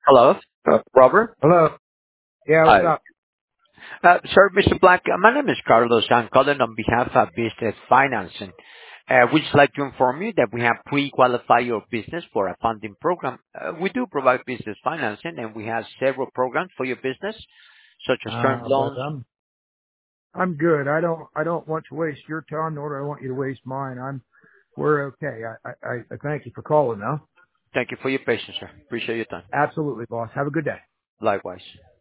Hello, Robert. Hello. Yeah, what's Hi. up? Sir, Mr. Black, my name is Carlos. I'm calling on behalf of Business Financing. We'd just like to inform you that we have pre-qualified your business for a funding program. We do provide business financing, and we have several programs for your business, such as term But loans. I'm good. I don't want to waste your time, nor do I want you to waste mine. We're okay. I thank you for calling, though. Thank you for your patience, sir. Appreciate your time. Absolutely, boss. Have a good day. Likewise.